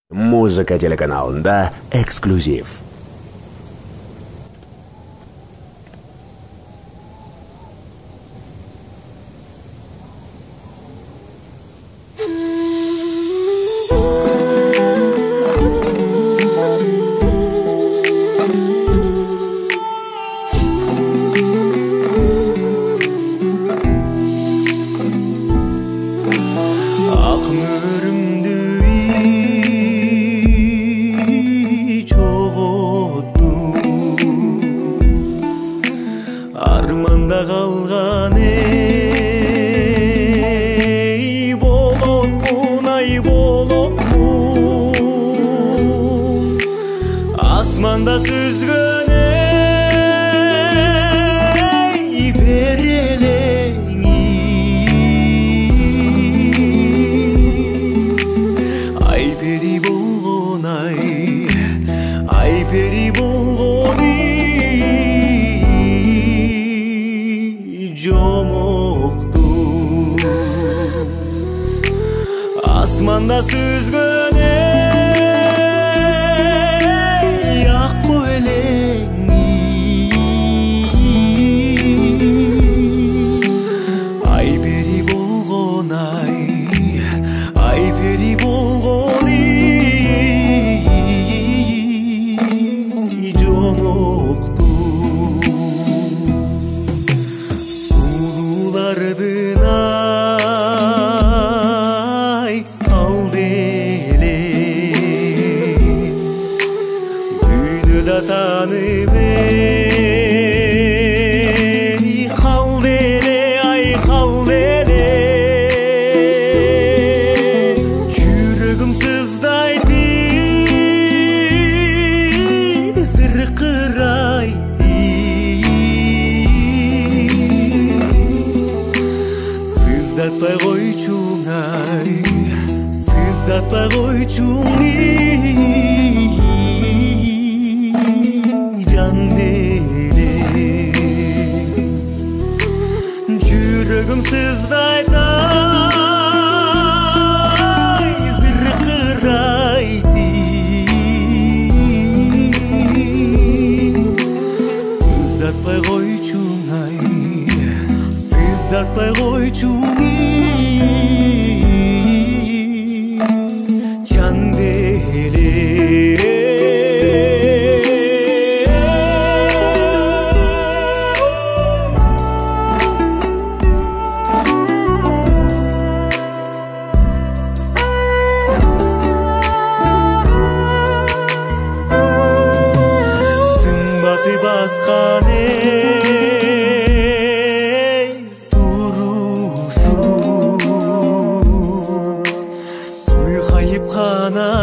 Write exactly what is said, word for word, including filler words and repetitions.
Музыка телеканалында эксклюзив. Арманда қалған ей болотпун, ай болотпун, асманда сүзгөн ей берелеңи, ай пери болгон ай, ай пери болгон жомокту, асманда сүзгөн ей акку элеңи, ай пери болгон ай, ай пери болгон жомокту. Ай калды эле дүйнөдө таанып эй калды эле, ай калды эле, жүрөгүм сыздайт зыркырайт, сыздатпай койчуң ай, сыздатпай койчуң жан эле, жүрөгүм сыздайт ай зыркырайт, сыздатпай койчуң ай, сыздатпай койчуң жан беле. Сымбаты баскан эй турушу, суйкайып кана